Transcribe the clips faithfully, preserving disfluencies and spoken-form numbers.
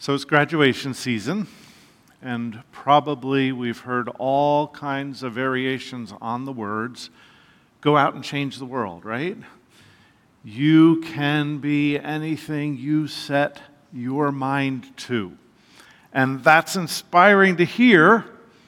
So it's graduation season, and probably we've heard all kinds of variations on the words, go out and change the world, right? You can be anything you set your mind to. And that's inspiring to hear,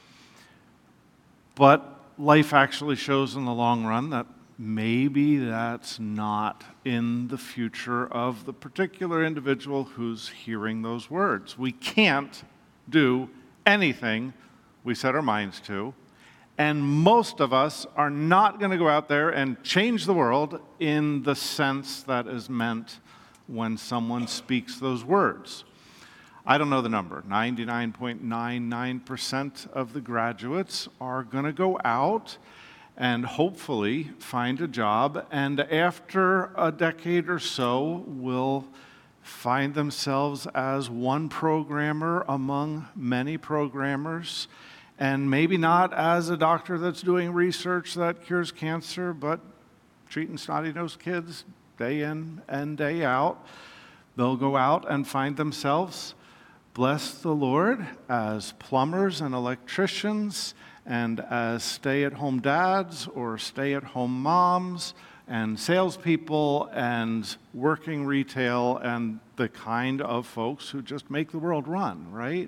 but life actually shows in the long run that maybe that's not in the future of the particular individual who's hearing those words. We can't do anything we set our minds to, and most of us are not going to go out there and change the world in the sense that is meant when someone speaks those words. I don't know the number. ninety-nine point nine nine percent of the graduates are going to go out and hopefully find a job, and after a decade or so will find themselves as one programmer among many programmers, and maybe not as a doctor that's doing research that cures cancer, but treating snotty-nosed kids day in and day out. They'll go out and find themselves, bless the Lord, as plumbers and electricians, and as stay-at-home dads or stay-at-home moms and salespeople and working retail and the kind of folks who just make the world run, right?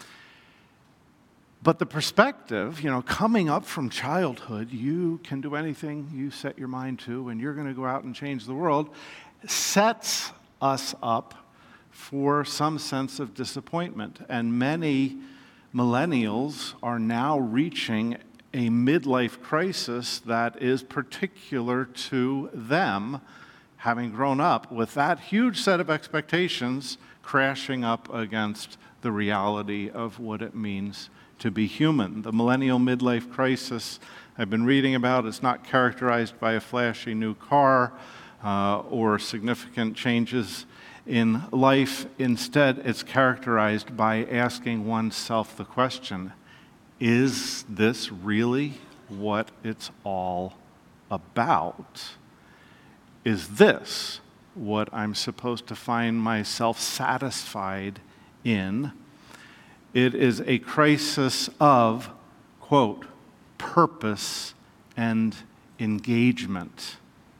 But the perspective, you know, coming up from childhood, you can do anything you set your mind to, and you're going to go out and change the world, sets us up for some sense of disappointment. And many millennials are now reaching a midlife crisis that is particular to them, having grown up with that huge set of expectations crashing up against the reality of what it means to be human. The millennial midlife crisis I've been reading about is not characterized by a flashy new car uh, or significant changes in life. Instead, it's characterized by asking oneself the question, is this really what it's all about? Is this what I'm supposed to find myself satisfied in? It is a crisis of, quote, purpose and engagement,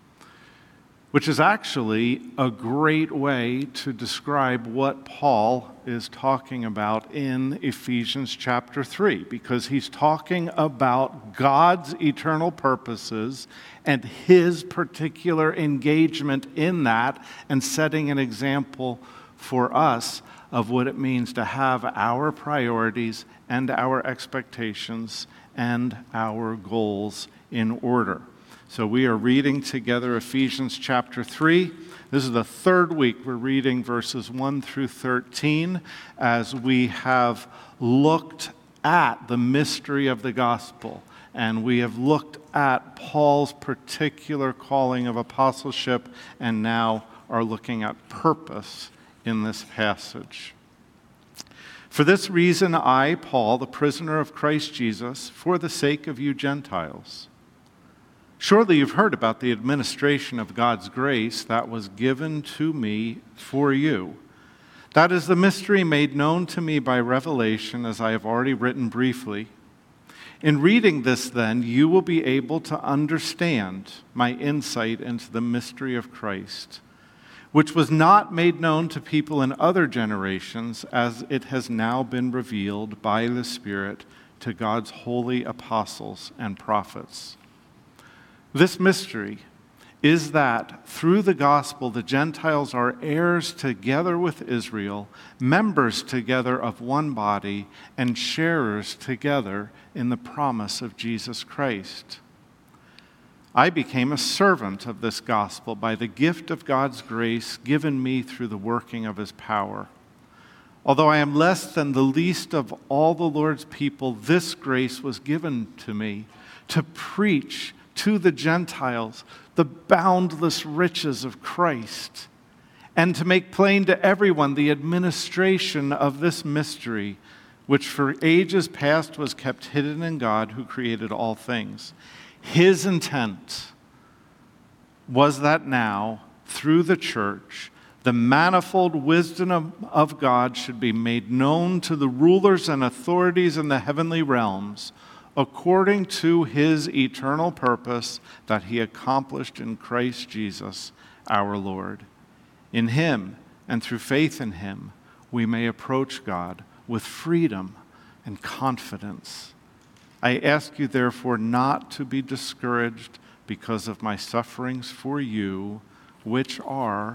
which is actually a great way to describe what Paul is talking about in Ephesians chapter three, because he's talking about God's eternal purposes and his particular engagement in that, and setting an example for us of what it means to have our priorities and our expectations and our goals in order. So we are reading together Ephesians chapter three. This is the third week we're reading verses one through thirteen as we have looked at the mystery of the gospel, and we have looked at Paul's particular calling of apostleship, and now are looking at purpose in this passage. For this reason, I, Paul, the prisoner of Christ Jesus, for the sake of you Gentiles. Surely you've heard about the administration of God's grace that was given to me for you. That is the mystery made known to me by revelation, as I have already written briefly. In reading this, then, you will be able to understand my insight into the mystery of Christ, which was not made known to people in other generations, as it has now been revealed by the Spirit to God's holy apostles and prophets. This mystery is that through the gospel the Gentiles are heirs together with Israel, members together of one body, and sharers together in the promise of Jesus Christ. I became a servant of this gospel by the gift of God's grace given me through the working of his power. Although I am less than the least of all the Lord's people, this grace was given to me to preach to the Gentiles the boundless riches of Christ, and to make plain to everyone the administration of this mystery, which for ages past was kept hidden in God who created all things. His intent was that now, through the church, the manifold wisdom of God should be made known to the rulers and authorities in the heavenly realms, according to his eternal purpose that he accomplished in Christ Jesus our Lord. In him, and through faith in him, we may approach God with freedom and confidence. I ask you, therefore, not to be discouraged because of my sufferings for you, which are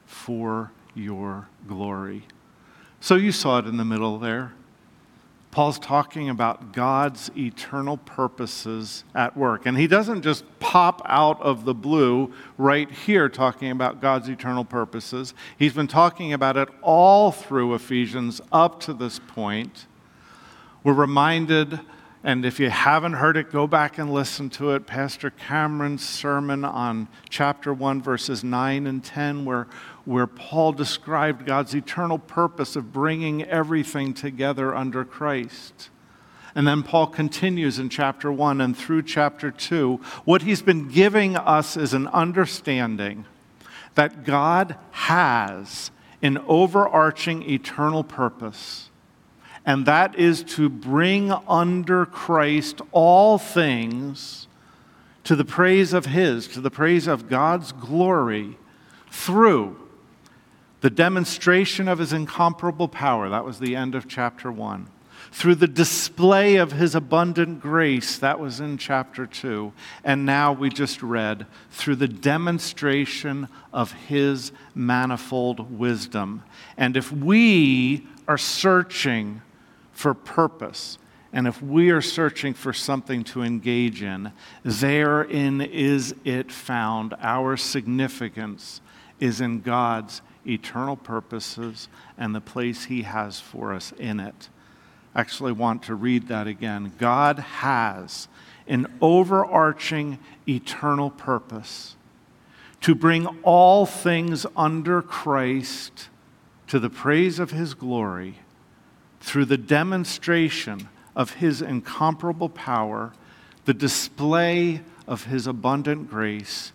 for your glory. So you saw it in the middle there. Paul's talking about God's eternal purposes at work. And he doesn't just pop out of the blue right here talking about God's eternal purposes. He's been talking about it all through Ephesians up to this point. We're reminded, and if you haven't heard it, go back and listen to it, Pastor Cameron's sermon on chapter one, verses nine and ten, where, where Paul described God's eternal purpose of bringing everything together under Christ. And then Paul continues in chapter one and through chapter two. What he's been giving us is an understanding that God has an overarching eternal purpose, and that is to bring under Christ all things to the praise of his, to the praise of God's glory through the demonstration of his incomparable power. That was the end of chapter one. Through the display of his abundant grace. That was in chapter two. And now we just read through the demonstration of his manifold wisdom. And if we are searching for purpose, and if we are searching for something to engage in, therein is it found. Our significance is in God's eternal purposes and the place he has for us in it. I actually want to read that again. God has an overarching eternal purpose to bring all things under Christ to the praise of his glory through the demonstration of his incomparable power, the display of his abundant grace,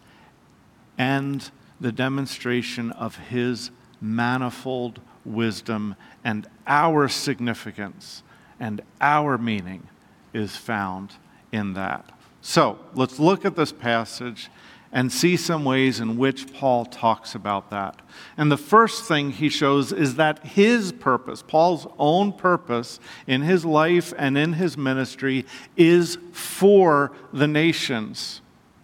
and the demonstration of his manifold wisdom. And our significance and our meaning is found in that. So let's look at this passage and see some ways in which Paul talks about that. And the first thing he shows is that his purpose, Paul's own purpose in his life and in his ministry, is for the nations.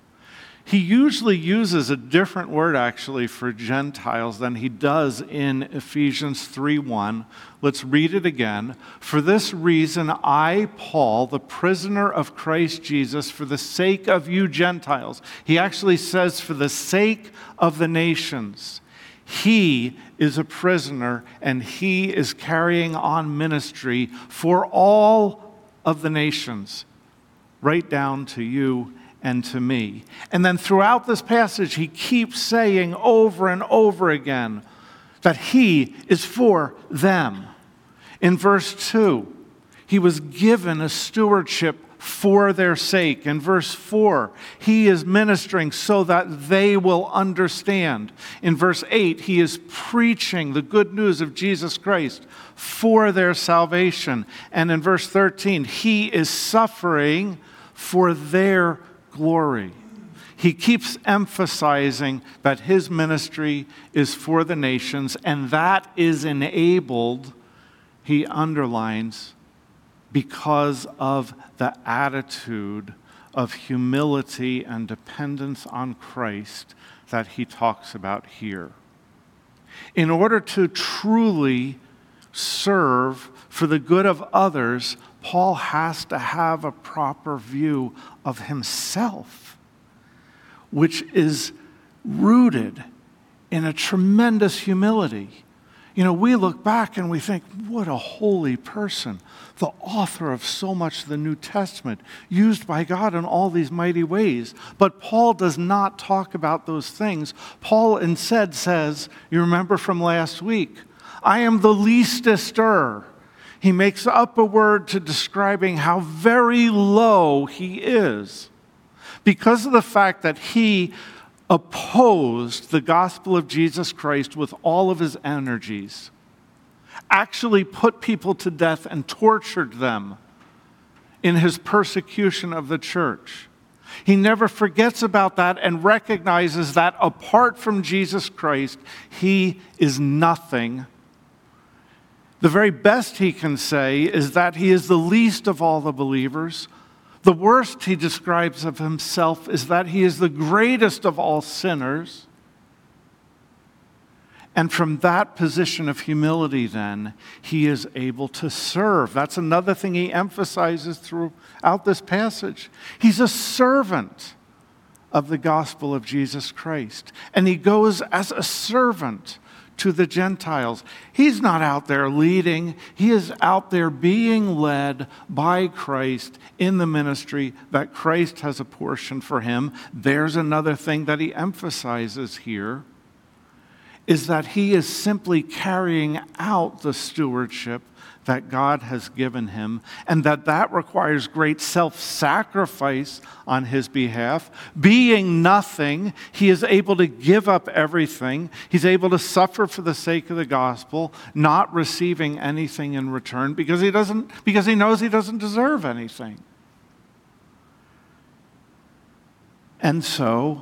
He usually uses a different word, actually, for Gentiles than he does in Ephesians three one. Let's read it again. For this reason, I, Paul, the prisoner of Christ Jesus, for the sake of you Gentiles. He actually says, for the sake of the nations. He is a prisoner, and he is carrying on ministry for all of the nations, right down to you and to me. And then throughout this passage, he keeps saying over and over again that he is for them. In verse two, he was given a stewardship for their sake. In verse four, he is ministering so that they will understand. In verse eight, he is preaching the good news of Jesus Christ for their salvation. And in verse thirteen, he is suffering for their glory. He keeps emphasizing that his ministry is for the nations, and that is enabled, he underlines, because of the attitude of humility and dependence on Christ that he talks about here. In order to truly serve for the good of others, Paul has to have a proper view of himself, which is rooted in a tremendous humility. You know, we look back and we think, what a holy person, the author of so much of the New Testament, used by God in all these mighty ways. But Paul does not talk about those things. Paul instead says, you remember from last week, I am the leastester. He makes up a word to describing how very low he is because of the fact that he opposed the gospel of Jesus Christ with all of his energies, actually put people to death and tortured them in his persecution of the church. He never forgets about that and recognizes that apart from Jesus Christ, he is nothing. The very best he can say is that he is the least of all the believers. The worst he describes of himself is that he is the greatest of all sinners. And from that position of humility, then, he is able to serve. That's another thing he emphasizes throughout this passage. He's a servant of the gospel of Jesus Christ. And he goes as a servant to the Gentiles. He's not out there leading. He is out there being led by Christ in the ministry that Christ has apportioned for him. There's another thing that he emphasizes here, is that he is simply carrying out the stewardship that God has given him, and that that requires great self-sacrifice on his behalf. Being nothing, he is able to give up everything. He's able to suffer for the sake of the gospel, not receiving anything in return because he doesn't, because he knows he doesn't deserve anything. And so,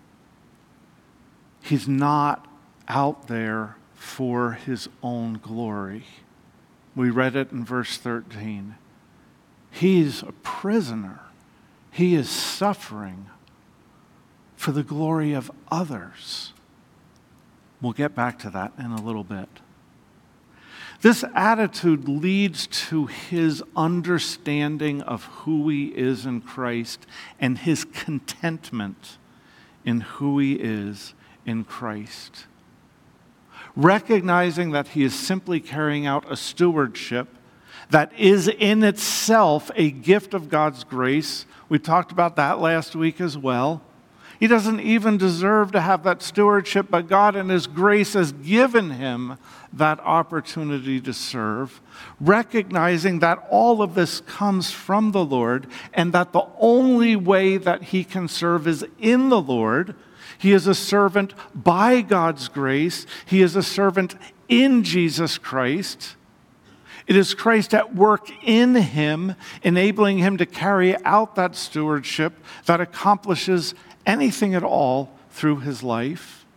he's not out there for his own glory. We read it in verse thirteen. He's a prisoner. He is suffering for the glory of others. We'll get back to that in a little bit. This attitude leads to his understanding of who he is in Christ and his contentment in who he is in Christ. Recognizing that he is simply carrying out a stewardship that is in itself a gift of God's grace. We talked about that last week as well. He doesn't even deserve to have that stewardship, but God in his grace has given him that opportunity to serve. Recognizing that all of this comes from the Lord and that the only way that he can serve is in the Lord. He is a servant by God's grace. He is a servant in Jesus Christ. It is Christ at work in him, enabling him to carry out that stewardship that accomplishes anything at all through his life.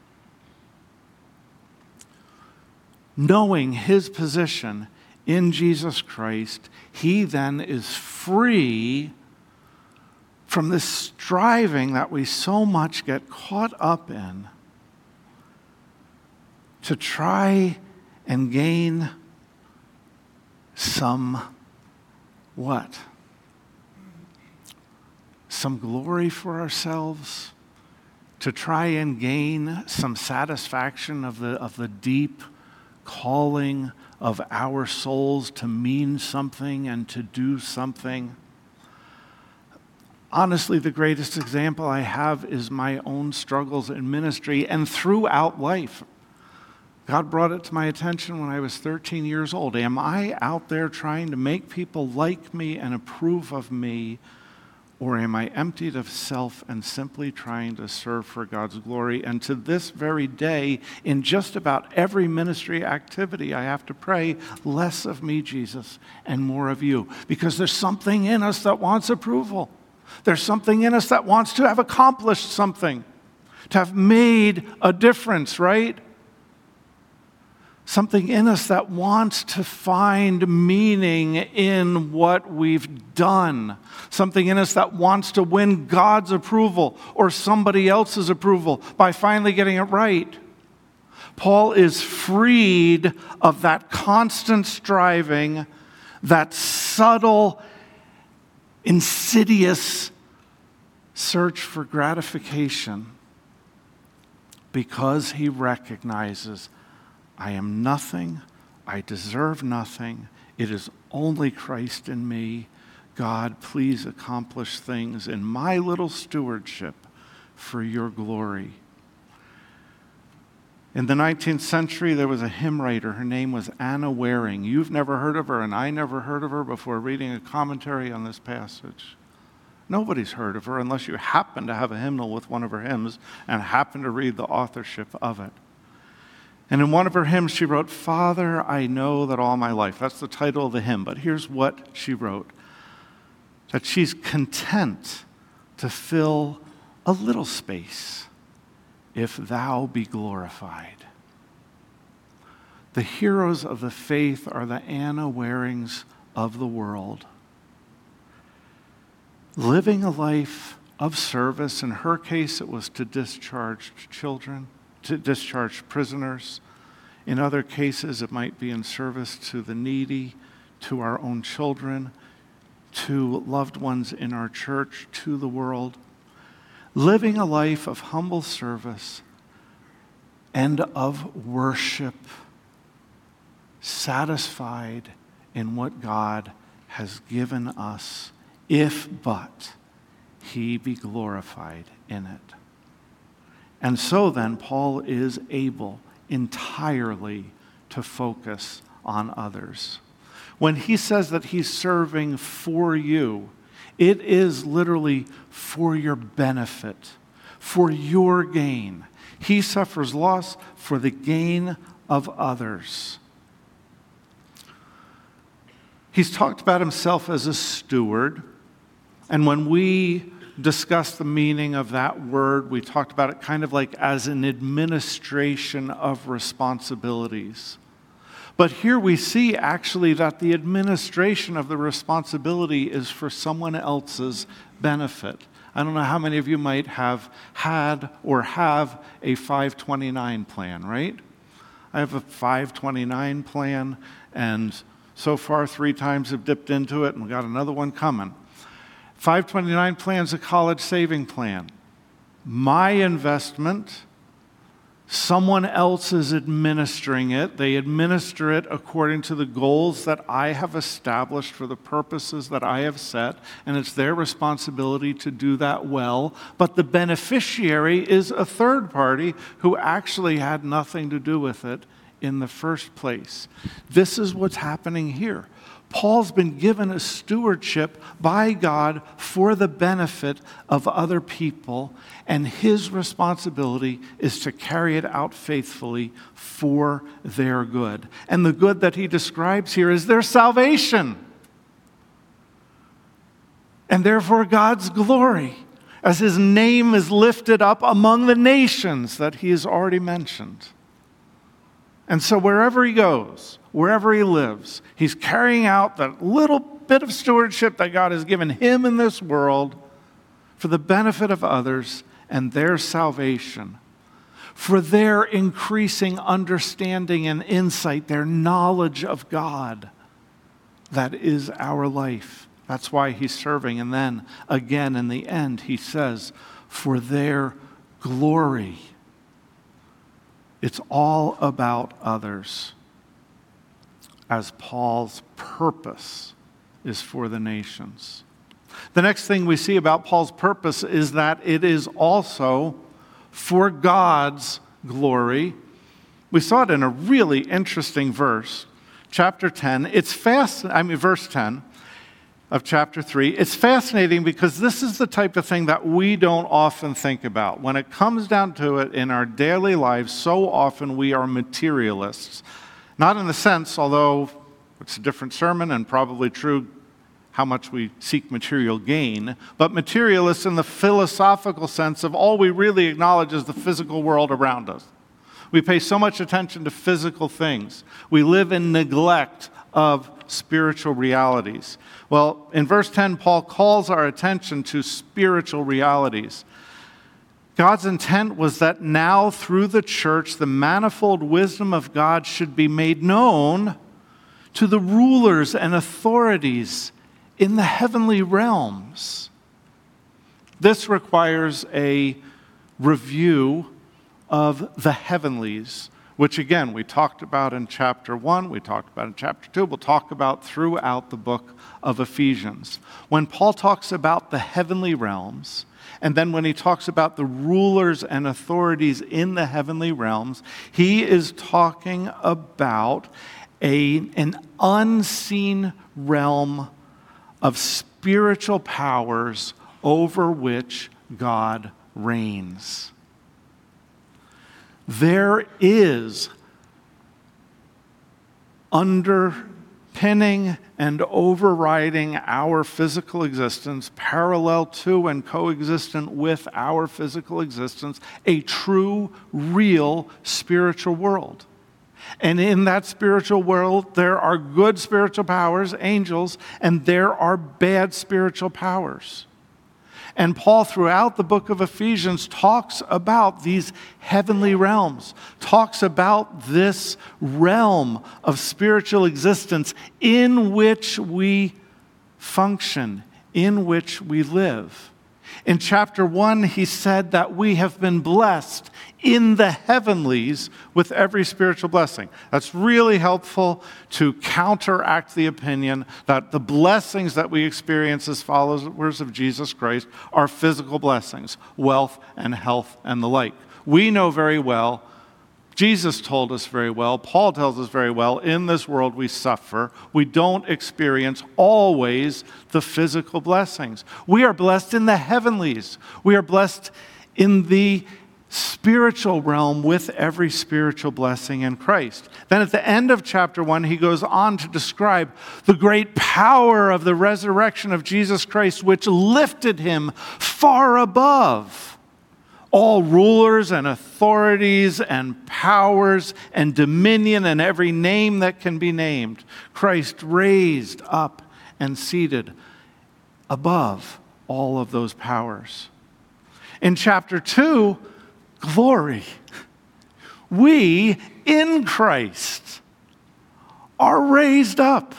Knowing his position in Jesus Christ, he then is free from this striving that we so much get caught up in to try and gain some what? Some glory for ourselves, to try and gain some satisfaction of the, of the deep calling of our souls to mean something and to do something. Honestly, the greatest example I have is my own struggles in ministry and throughout life. God brought it to my attention when I was thirteen years old. Am I out there trying to make people like me and approve of me, or am I emptied of self and simply trying to serve for God's glory? And to this very day, in just about every ministry activity, I have to pray, less of me, Jesus, and more of you. Because there's something in us that wants approval. There's something in us that wants to have accomplished something, to have made a difference, right? Something in us that wants to find meaning in what we've done. Something in us that wants to win God's approval or somebody else's approval by finally getting it right. Paul is freed of that constant striving, that subtle, insidious search for gratification, because he recognizes, I am nothing, I deserve nothing, it is only Christ in me. God, please accomplish things in my little stewardship for your glory. In the nineteenth century, there was a hymn writer. Her name was Anna Waring. You've never heard of her, and I never heard of her before reading a commentary on this passage. Nobody's heard of her unless you happen to have a hymnal with one of her hymns and happen to read the authorship of it. And in one of her hymns, she wrote, "Father, I know that all my life." That's the title of the hymn, but here's what she wrote. That she's content to fill a little space if thou be glorified. The heroes of the faith are the Anna Warings of the world. Living a life of service, in her case it was to discharge children, to discharge prisoners. In other cases it might be in service to the needy, to our own children, to loved ones in our church, to the world. Living a life of humble service and of worship, satisfied in what God has given us, if but he be glorified in it. And so then, Paul is able entirely to focus on others. When he says that he's serving for you, it is literally for your benefit, for your gain. He suffers loss for the gain of others. He's talked about himself as a steward, and when we discussed the meaning of that word, we talked about it kind of like as an administration of responsibilities. But here we see actually that the administration of the responsibility is for someone else's benefit. I don't know how many of you might have had or have a five twenty-nine plan, right? I have a five twenty-nine plan, and so far three times have dipped into it, and we got another one coming. five twenty-nine plan is a college saving plan. My investment, someone else is administering it. They administer it according to the goals that I have established for the purposes that I have set, and it's their responsibility to do that well. But the beneficiary is a third party who actually had nothing to do with it in the first place. This is what's happening here. Paul's been given a stewardship by God for the benefit of other people, and his responsibility is to carry it out faithfully for their good. And the good that he describes here is their salvation, and therefore God's glory, as his name is lifted up among the nations that he has already mentioned. And so wherever he goes, wherever he lives, he's carrying out that little bit of stewardship that God has given him in this world for the benefit of others and their salvation, for their increasing understanding and insight, their knowledge of God. That is our life. That's why he's serving. And then again in the end, he says, for their glory. It's all about others, as Paul's purpose is for the nations. The next thing we see about Paul's purpose is that it is also for God's glory. We saw it in a really interesting verse, chapter ten. It's fast, I mean, verse ten of chapter three. It's fascinating because this is the type of thing that we don't often think about. When it comes down to it in our daily lives, so often we are materialists. Not in the sense, although it's a different sermon and probably true how much we seek material gain, but materialists in the philosophical sense of all we really acknowledge is the physical world around us. We pay so much attention to physical things. We live in neglect of spiritual realities. Well, in verse ten, Paul calls our attention to spiritual realities. God's intent was that now through the church, the manifold wisdom of God should be made known to the rulers and authorities in the heavenly realms. This requires a review of the heavenlies, which again, we talked about in chapter one, we talked about in chapter two, we'll talk about throughout the book of Ephesians. When Paul talks about the heavenly realms, and then when he talks about the rulers and authorities in the heavenly realms, he is talking about a, an unseen realm of spiritual powers over which God reigns. There is underpinning and overriding our physical existence, parallel to and coexistent with our physical existence, a true, real spiritual world. And in that spiritual world, there are good spiritual powers, angels, and there are bad spiritual powers. And Paul, throughout the book of Ephesians, talks about these heavenly realms, talks about this realm of spiritual existence in which we function, in which we live. In chapter one, he said that we have been blessed in the heavenlies with every spiritual blessing. That's really helpful to counteract the opinion that the blessings that we experience as followers of Jesus Christ are physical blessings, wealth and health and the like. We know very well, Jesus told us very well, Paul tells us very well, in this world we suffer. We don't experience always the physical blessings. We are blessed in the heavenlies. We are blessed in the spiritual realm with every spiritual blessing in Christ. Then at the end of chapter one, he goes on to describe the great power of the resurrection of Jesus Christ, which lifted him far above all rulers and authorities and powers and dominion and every name that can be named. Christ raised up and seated above all of those powers. In chapter two, glory. We in Christ are raised up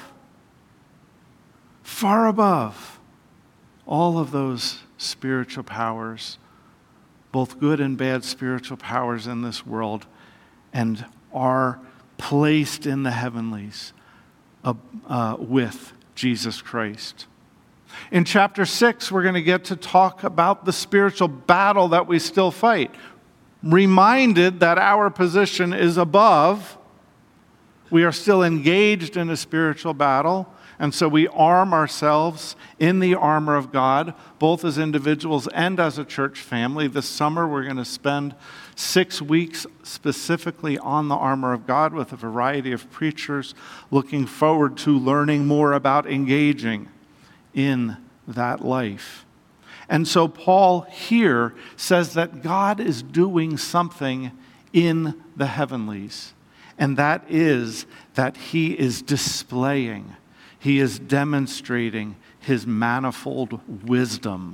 far above all of those spiritual powers, both good and bad spiritual powers in this world, and are placed in the heavenlies uh, uh, with Jesus Christ. In chapter six, we're going to get to talk about the spiritual battle that we still fight. Reminded that our position is above, we are still engaged in a spiritual battle, and so we arm ourselves in the armor of God, both as individuals and as a church family. This summer, we're going to spend six weeks specifically on the armor of God with a variety of preachers, looking forward to learning more about engaging in that life. And so Paul here says that God is doing something in the heavenlies, and that is that he is displaying, he is demonstrating his manifold wisdom.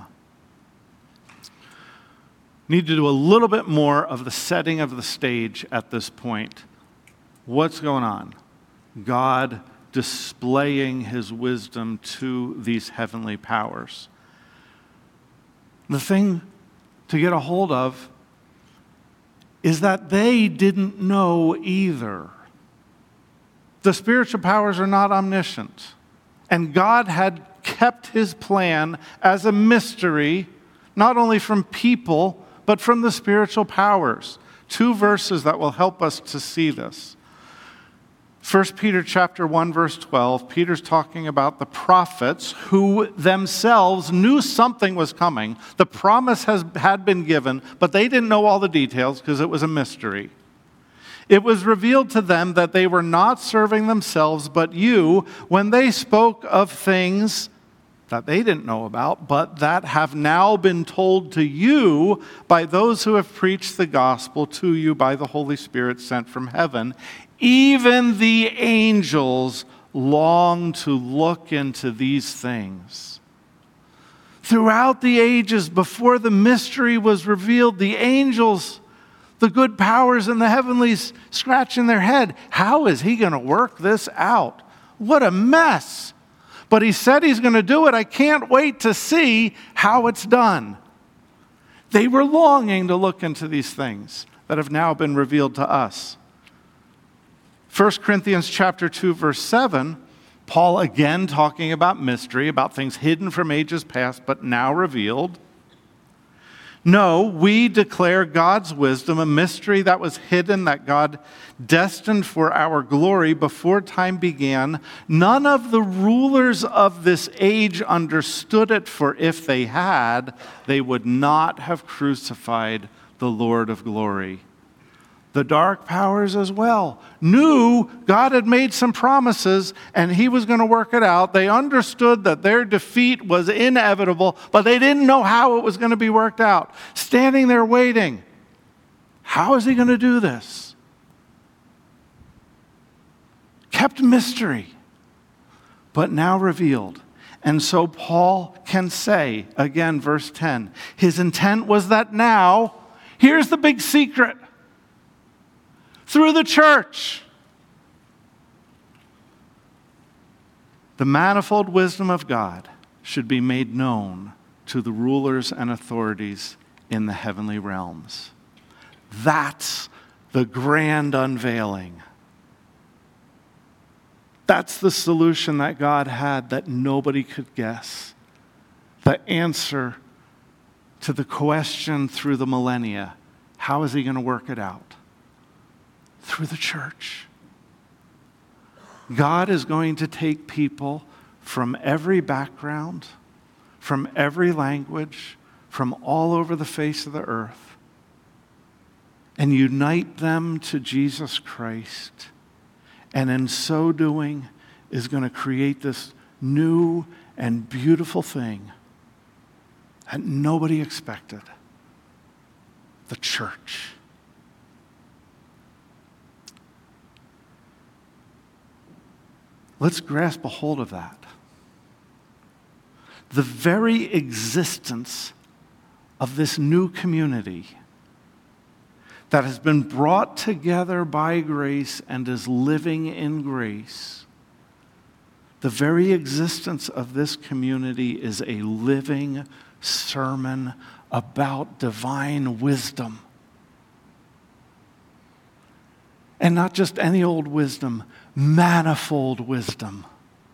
Need to do a little bit more of the setting of the stage at this point. What's going on? God displaying his wisdom to these heavenly powers. The thing to get a hold of is that they didn't know either. The spiritual powers are not omniscient. And God had kept his plan as a mystery, not only from people, but from the spiritual powers. Two verses that will help us to see this. First Peter chapter one, verse twelve, Peter's talking about the prophets who themselves knew something was coming. The promise has, had been given, but they didn't know all the details because it was a mystery. It was revealed to them that they were not serving themselves, but you, when they spoke of things that they didn't know about, but that have now been told to you by those who have preached the gospel to you by the Holy Spirit sent from heaven. Even the angels long to look into these things. Throughout the ages, before the mystery was revealed, the angels, the good powers in the heavenlies, scratching their head. How is he going to work this out? What a mess. But he said he's going to do it. I can't wait to see how it's done. They were longing to look into these things that have now been revealed to us. First Corinthians chapter two, verse seven, Paul again talking about mystery, about things hidden from ages past, but now revealed. No, we declare God's wisdom, a mystery that was hidden, that God destined for our glory before time began. None of the rulers of this age understood it, for if they had, they would not have crucified the Lord of glory. The dark powers as well knew God had made some promises and he was going to work it out. They understood that their defeat was inevitable, but they didn't know how it was going to be worked out. Standing there waiting. How is he going to do this? Kept mystery, but now revealed. And so Paul can say, again, verse ten, his intent was that now, here's the big secret. Through the church, the manifold wisdom of God should be made known to the rulers and authorities in the heavenly realms. That's the grand unveiling. That's the solution that God had that nobody could guess. The answer to the question through the millennia, how is he going to work it out? Through the church. God is going to take people from every background, from every language, from all over the face of the earth, and unite them to Jesus Christ. And in so doing, is going to create this new and beautiful thing that nobody expected. The church. Let's grasp a hold of that. The very existence of this new community that has been brought together by grace and is living in grace, the very existence of this community is a living sermon about divine wisdom. And not just any old wisdom, manifold wisdom.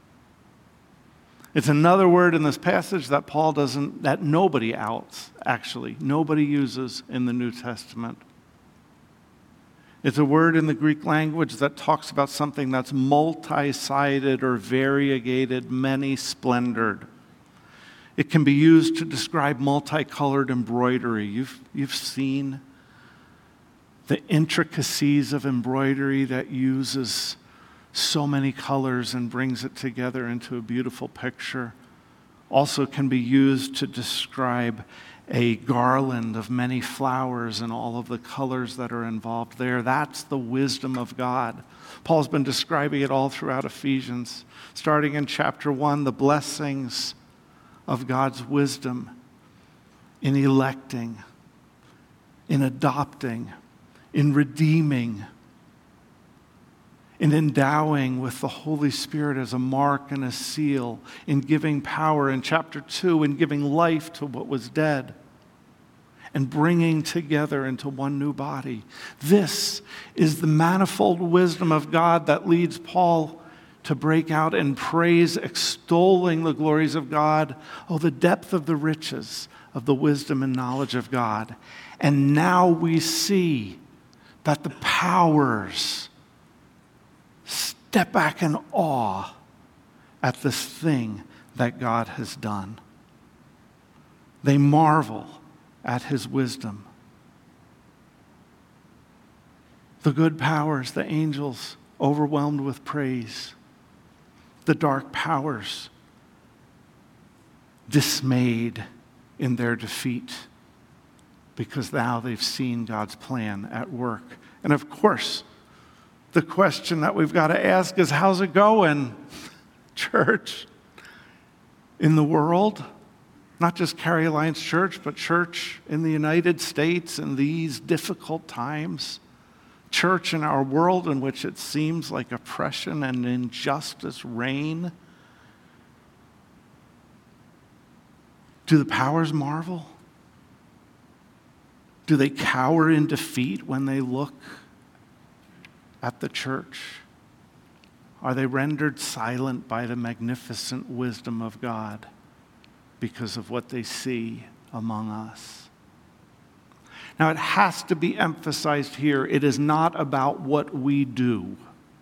It's another word in this passage that Paul doesn't, that nobody else, actually, nobody uses in the New Testament. It's a word in the Greek language that talks about something that's multi-sided or variegated, many-splendored. It can be used to describe multicolored embroidery. You've, you've seen the intricacies of embroidery that uses so many colors and brings it together into a beautiful picture. Also can be used to describe a garland of many flowers and all of the colors that are involved there. That's the wisdom of God. Paul's been describing it all throughout Ephesians, starting in chapter one, the blessings of God's wisdom in electing, in adopting, in redeeming, in endowing with the Holy Spirit as a mark and a seal, in giving power in chapter two, in giving life to what was dead, and bringing together into one new body. This is the manifold wisdom of God that leads Paul to break out in praise, extolling the glories of God. Oh, the depth of the riches of the wisdom and knowledge of God. And now we see that the powers step back in awe at this thing that God has done. They marvel at his wisdom. The good powers, the angels, overwhelmed with praise. The dark powers, dismayed in their defeat, because now they've seen God's plan at work. And of course, the question that we've got to ask is, how's it going, church, in the world? Not just Carey Alliance Church, but church in the United States in these difficult times. Church in our world in which it seems like oppression and injustice reign. Do the powers marvel? Do they cower in defeat when they look at the church? Are they rendered silent by the magnificent wisdom of God because of what they see among us? Now, it has to be emphasized here, it is not about what we do.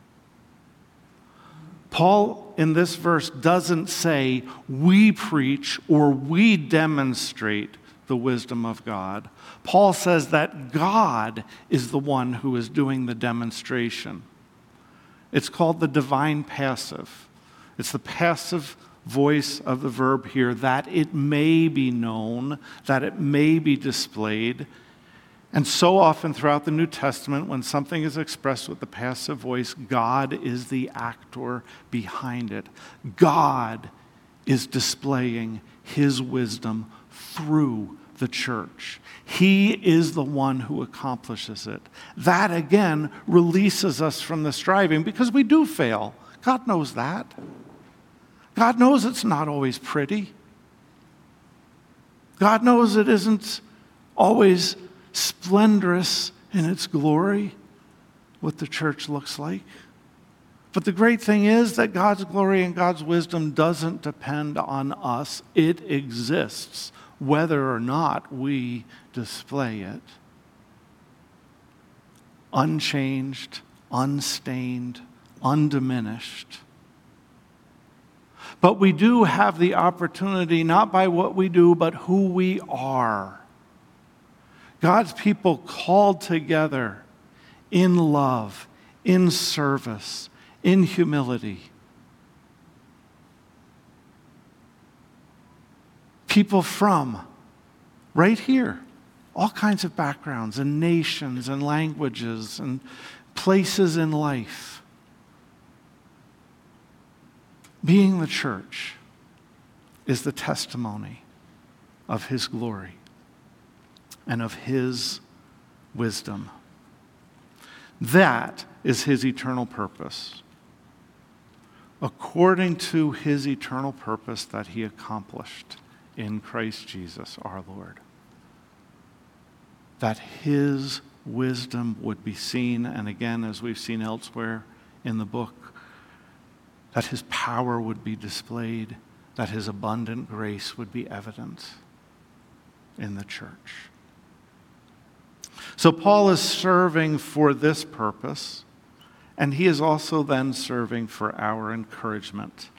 Paul, in this verse, doesn't say we preach or we demonstrate the wisdom of God. Paul says that God is the one who is doing the demonstration. It's called the divine passive. It's the passive voice of the verb here, that it may be known, that it may be displayed. And so often throughout the New Testament, when something is expressed with the passive voice, God is the actor behind it. God is displaying his wisdom through the church. He is the one who accomplishes it. That, again, releases us from the striving, because we do fail. God knows that. God knows it's not always pretty. God knows it isn't always splendorous in its glory, what the church looks like. But the great thing is that God's glory and God's wisdom doesn't depend on us. It exists, whether or not we display it. Unchanged, unstained, undiminished. But we do have the opportunity, not by what we do, but who we are. God's people called together in love, in service, in humility. People from right here, all kinds of backgrounds and nations and languages and places in life. Being the church is the testimony of his glory and of his wisdom. That is his eternal purpose, according to his eternal purpose that he accomplished in Christ Jesus our Lord. That his wisdom would be seen, and again, as we've seen elsewhere in the book, that his power would be displayed, that his abundant grace would be evident in the church. So Paul is serving for this purpose, and he is also then serving for our encouragement.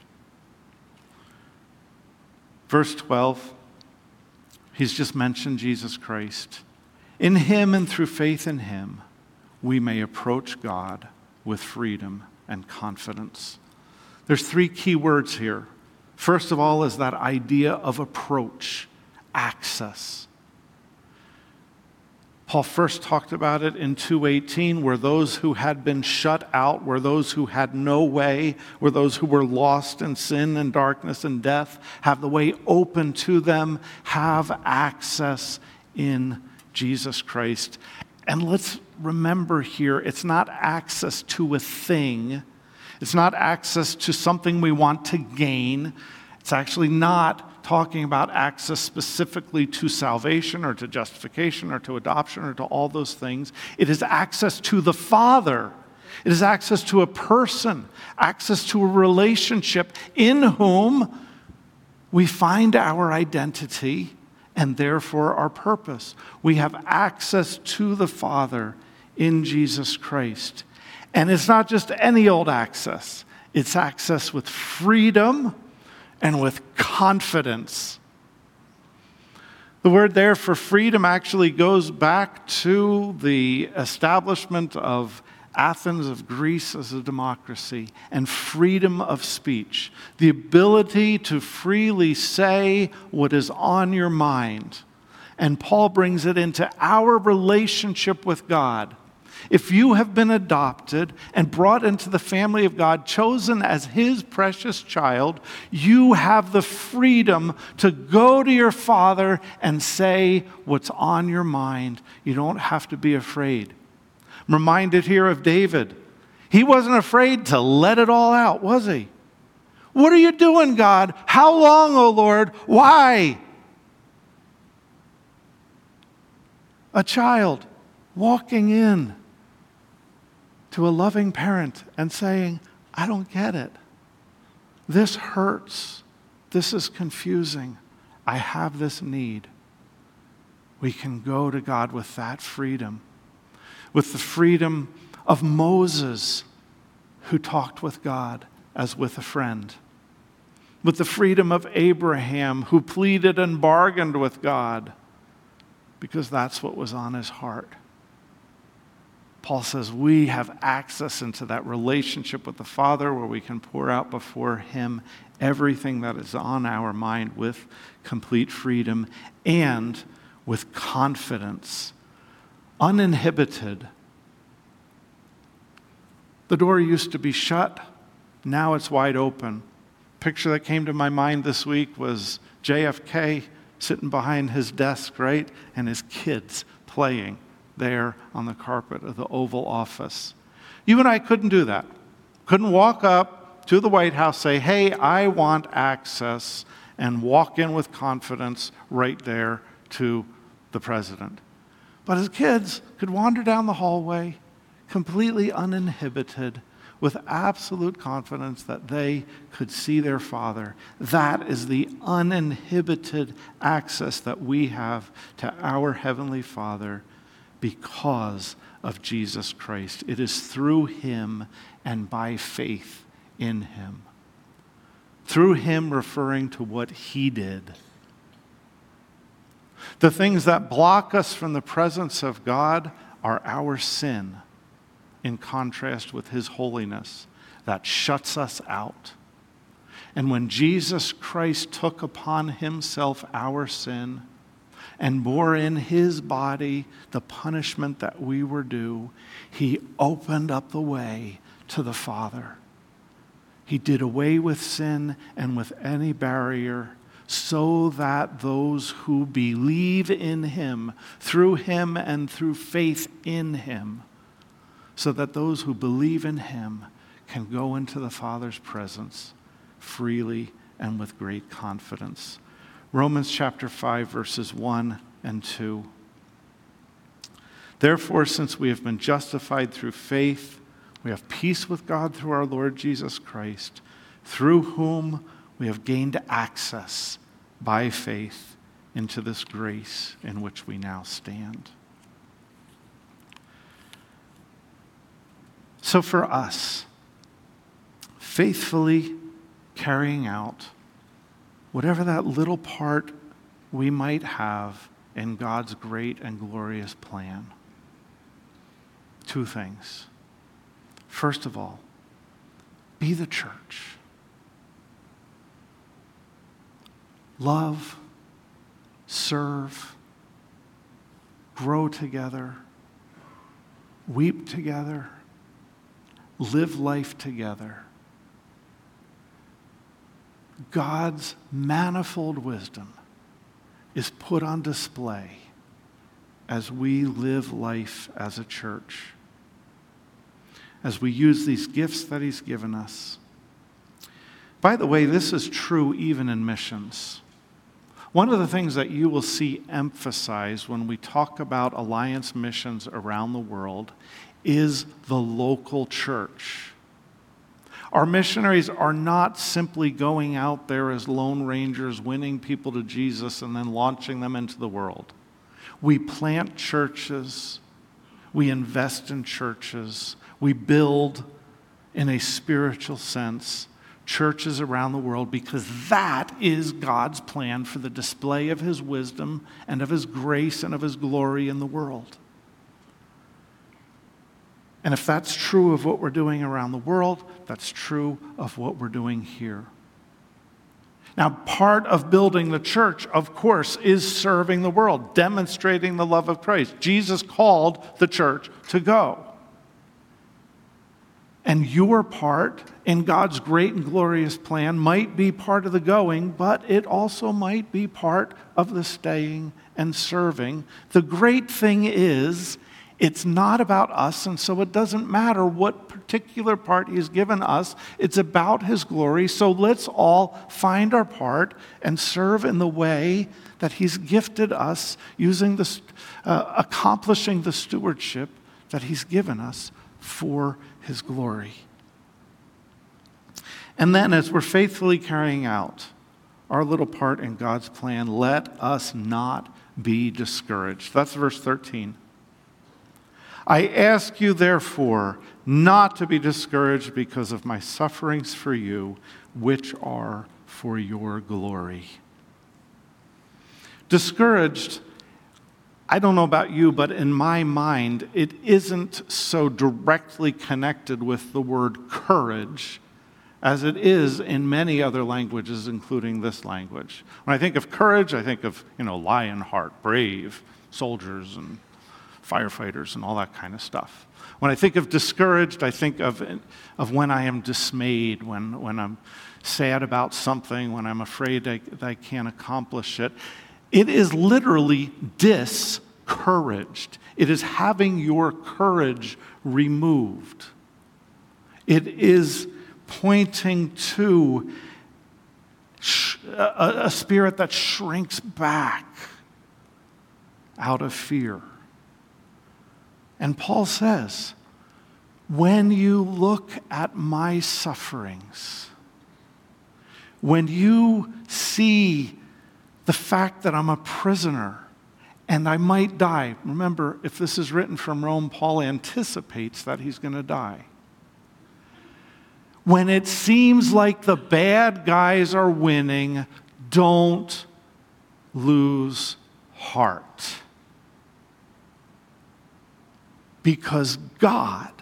Verse twelve, he's just mentioned Jesus Christ. In him and through faith in him, we may approach God with freedom and confidence. There's three key words here. First of all is that idea of approach, access. Paul first talked about it in two eighteen, where those who had been shut out, where those who had no way, where those who were lost in sin and darkness and death, have the way open to them, have access in Jesus Christ. And let's remember here, it's not access to a thing. It's not access to something we want to gain. It's actually not talking about access specifically to salvation or to justification or to adoption or to all those things. It is access to the Father. It is access to a person, access to a relationship in whom we find our identity and therefore our purpose. We have access to the Father in Jesus Christ. And it's not just any old access. It's access with freedom and with confidence. The word there for freedom actually goes back to the establishment of Athens, of Greece as a democracy, and freedom of speech. The ability to freely say what is on your mind. And Paul brings it into our relationship with God. If you have been adopted and brought into the family of God, chosen as his precious child, you have the freedom to go to your Father and say what's on your mind. You don't have to be afraid. I'm reminded here of David. He wasn't afraid to let it all out, was he? What are you doing, God? How long, O Lord? Why? A child walking in to a loving parent and saying, I don't get it. This hurts. This is confusing. I have this need. we can go to God with that freedom, with the freedom of Moses, who talked with God as with a friend, with the freedom of Abraham, who pleaded and bargained with God, because that's what was on his heart. Paul says we have access into that relationship with the Father where we can pour out before him everything that is on our mind with complete freedom and with confidence, uninhibited. The door used to be shut, now it's wide open. Picture that came to my mind this week was J F K sitting behind his desk, right? And his kids playing there on the carpet of the Oval Office. You and I couldn't do that. Couldn't walk up to the White House, say, hey, I want access, and walk in with confidence right there to the president. But his kids could wander down the hallway completely uninhibited, with absolute confidence that they could see their Father. That is the uninhibited access that we have to our Heavenly Father because of Jesus Christ. It is through him and by faith in him. Through him referring to what he did. The things that block us from the presence of God are our sin, in contrast with his holiness that shuts us out. And when Jesus Christ took upon himself our sin and bore in his body the punishment that we were due, he opened up the way to the Father. He did away with sin and with any barrier so that those who believe in him, through him and through faith in him, so that those who believe in him can go into the Father's presence freely and with great confidence. Romans chapter five, verses one and two. Therefore, since we have been justified through faith, we have peace with God through our Lord Jesus Christ, through whom we have gained access by faith into this grace in which we now stand. So for us, faithfully carrying out whatever that little part we might have in God's great and glorious plan, two things. First of all, be the church. Love, serve, grow together, weep together, live life together. God's manifold wisdom is put on display as we live life as a church, as we use these gifts that he's given us. By the way, this is true even in missions. One of the things that you will see emphasized when we talk about Alliance missions around the world is the local church. Our missionaries are not simply going out there as lone rangers, winning people to Jesus and then launching them into the world. We plant churches, we invest in churches, we build, in a spiritual sense, churches around the world because that is God's plan for the display of his wisdom and of his grace and of his glory in the world. And if that's true of what we're doing around the world, that's true of what we're doing here. Now, part of building the church, of course, is serving the world, demonstrating the love of Christ. Jesus called the church to go. And your part in God's great and glorious plan might be part of the going, but it also might be part of the staying and serving. The great thing is, it's not about us, and so it doesn't matter what particular part he's given us. It's about his glory, so let's all find our part and serve in the way that he's gifted us, using the, uh, accomplishing the stewardship that he's given us for his glory. And then as we're faithfully carrying out our little part in God's plan, let us not be discouraged. That's verse thirteen. I ask you, therefore, not to be discouraged because of my sufferings for you, which are for your glory. Discouraged, I don't know about you, but in my mind, it isn't so directly connected with the word courage as it is in many other languages, including this language. When I think of courage, I think of, you know, lion heart, brave soldiers and firefighters and all that kind of stuff. When I think of discouraged, I think of, of when I am dismayed, when, when I'm sad about something, when I'm afraid I, that I can't accomplish it. It is literally discouraged. It is having your courage removed. It is pointing to a, a spirit that shrinks back out of fear. And Paul says, when you look at my sufferings, when you see the fact that I'm a prisoner and I might die. Remember, if this is written from Rome, Paul anticipates that he's going to die. When it seems like the bad guys are winning, don't lose heart. Because God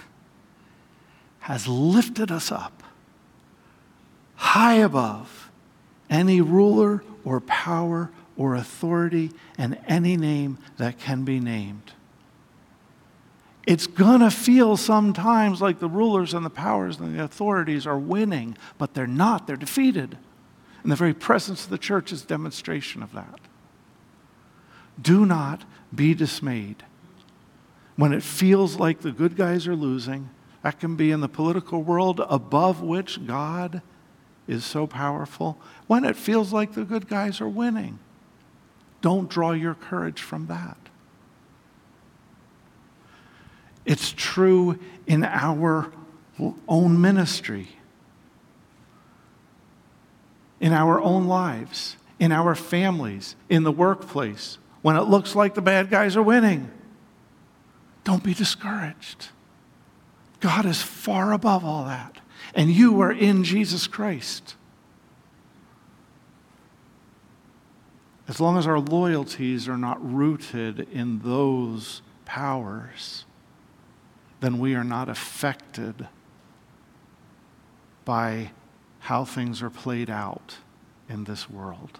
has lifted us up high above any ruler or power or authority and any name that can be named. It's going to feel sometimes like the rulers and the powers and the authorities are winning, but they're not. They're defeated. And the very presence of the church is demonstration of that. Do not be dismayed. When it feels like the good guys are losing, that can be in the political world above which God is so powerful. When it feels like the good guys are winning, don't draw your courage from that. It's true in our own ministry, in our own lives, in our families, in the workplace. When it looks like the bad guys are winning, don't be discouraged. God is far above all that, and you are in Jesus Christ. As long as our loyalties are not rooted in those powers, then we are not affected by how things are played out in this world.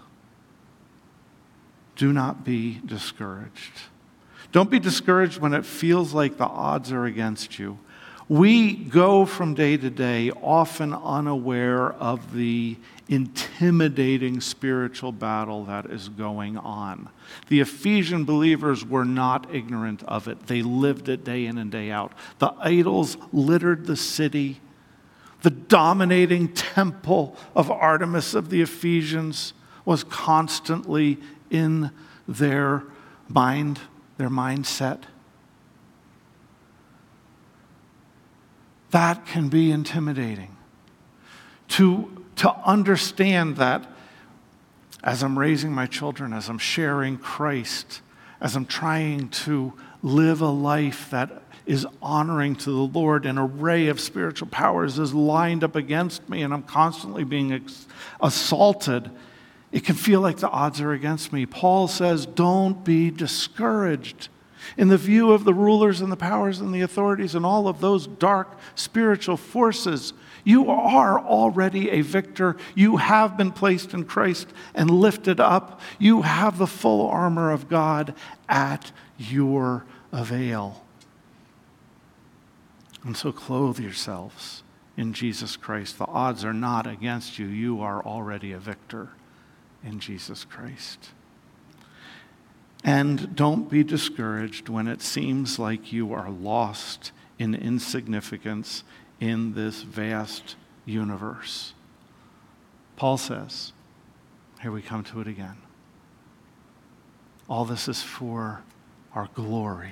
Do not be discouraged. Don't be discouraged when it feels like the odds are against you. We go from day to day often unaware of the intimidating spiritual battle that is going on. The Ephesian believers were not ignorant of it. They lived it day in and day out. The idols littered the city. The dominating temple of Artemis of the Ephesians was constantly in their mind, their mindset. That can be intimidating. To, to understand that as I'm raising my children, as I'm sharing Christ, as I'm trying to live a life that is honoring to the Lord, an array of spiritual powers is lined up against me and I'm constantly being ex- assaulted. It can feel like the odds are against me. Paul says, don't be discouraged. In the view of the rulers and the powers and the authorities and all of those dark spiritual forces, you are already a victor. You have been placed in Christ and lifted up. You have the full armor of God at your avail. And so clothe yourselves in Jesus Christ. The odds are not against you. You are already a victor in Jesus Christ. And don't be discouraged when it seems like you are lost in insignificance in this vast universe. Paul says, here we come to it again, all this is for our glory.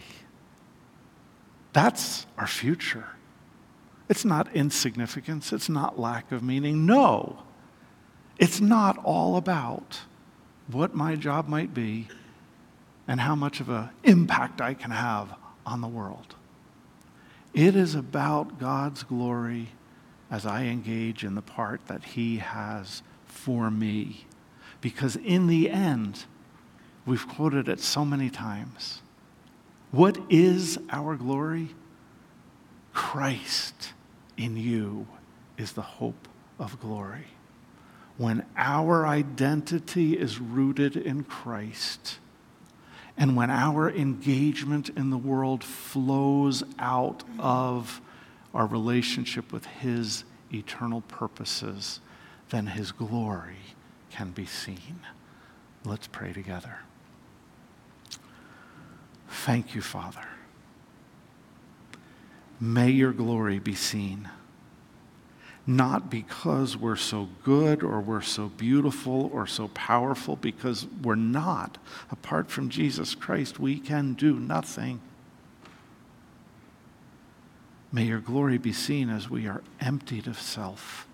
That's our future. It's not insignificance. It's not lack of meaning. No, it's not all about what my job might be and how much of an impact I can have on the world. It is about God's glory as I engage in the part that he has for me. Because in the end, we've quoted it so many times. What is our glory? Christ in you is the hope of glory. When our identity is rooted in Christ, and when our engagement in the world flows out of our relationship with his eternal purposes, then his glory can be seen. Let's pray together. Thank you, Father. May your glory be seen. Not because we're so good or we're so beautiful or so powerful, because we're not. Apart from Jesus Christ, we can do nothing. May your glory be seen as we are emptied of self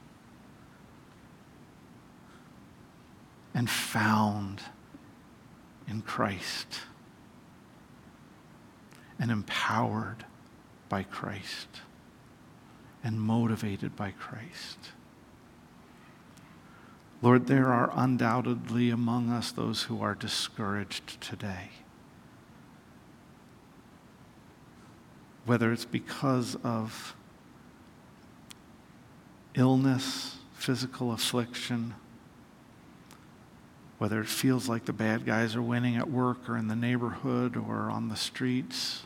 and found in Christ and empowered by Christ and motivated by Christ. Lord, there are undoubtedly among us those who are discouraged today. Whether it's because of illness, physical affliction, whether it feels like the bad guys are winning at work or in the neighborhood or on the streets,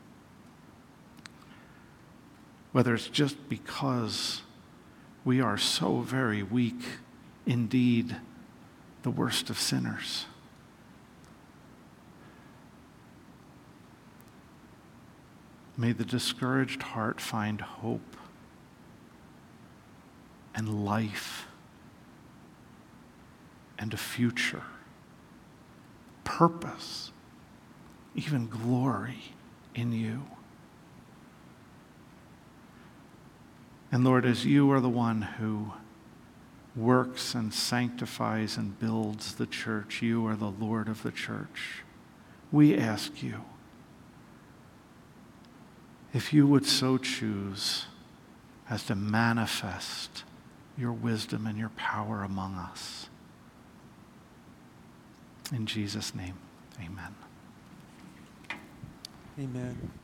whether it's just because we are so very weak, indeed, the worst of sinners. May the discouraged heart find hope and life and a future, purpose, even glory in you. And Lord, as you are the one who works and sanctifies and builds the church, you are the Lord of the church. We ask you, if you would so choose as to manifest your wisdom and your power among us. In Jesus' name, amen. Amen.